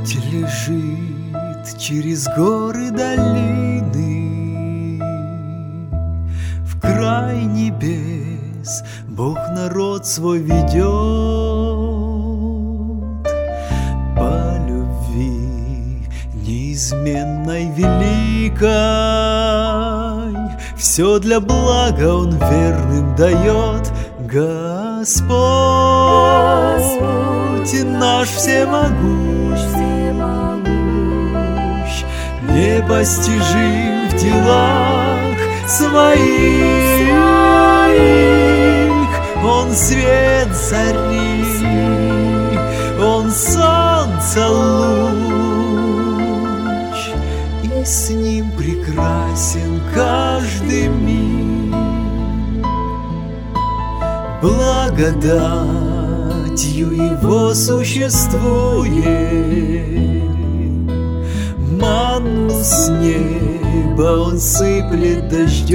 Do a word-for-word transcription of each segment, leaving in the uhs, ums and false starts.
Путь лежит через горы долины, в край небес Бог народ свой ведет. По любви неизменной великой все для блага Он верным дает. Господь, Господь наш всемогущ, всемогущ, непостижим в делах своих. Он свет зари, Он солнца луч, и с Ним прекрасен каждый миг. Благодатью Его существует, манну с неба Он сыплет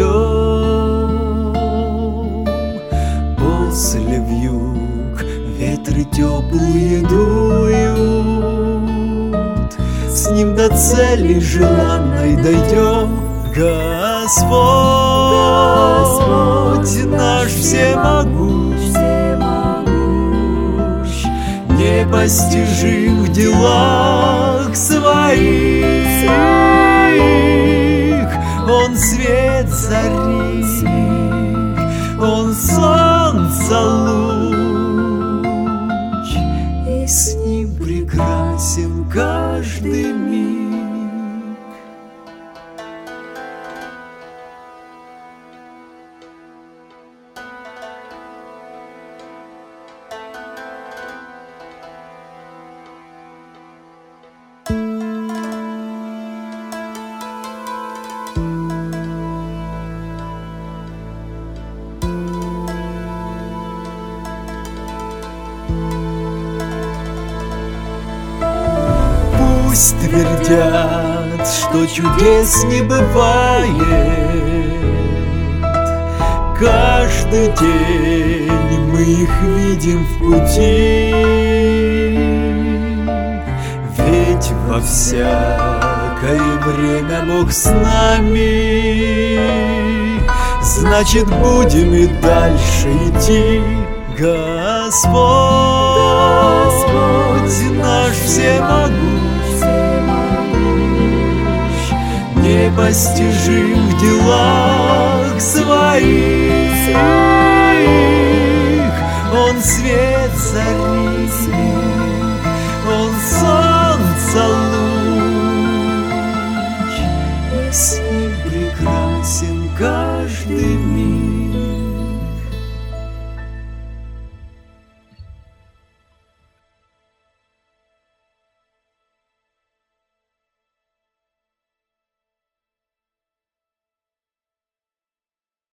дождем. После вьюг ветры теплые дуют, с Ним до цели желанной дойдем. Господь, Господь наш всемогущ, всемогущ, непостижим в делах своих. Он свет зари, Он солнца луч, и с Ним прекрасен каждый миг. Пусть твердят, что чудес не бывает, каждый день мы их видим в пути. Ведь во всякое время Бог с нами, значит, будем и дальше идти. Господь, Господь наш всемогущ, непостижим в делах своих. Он свет зари,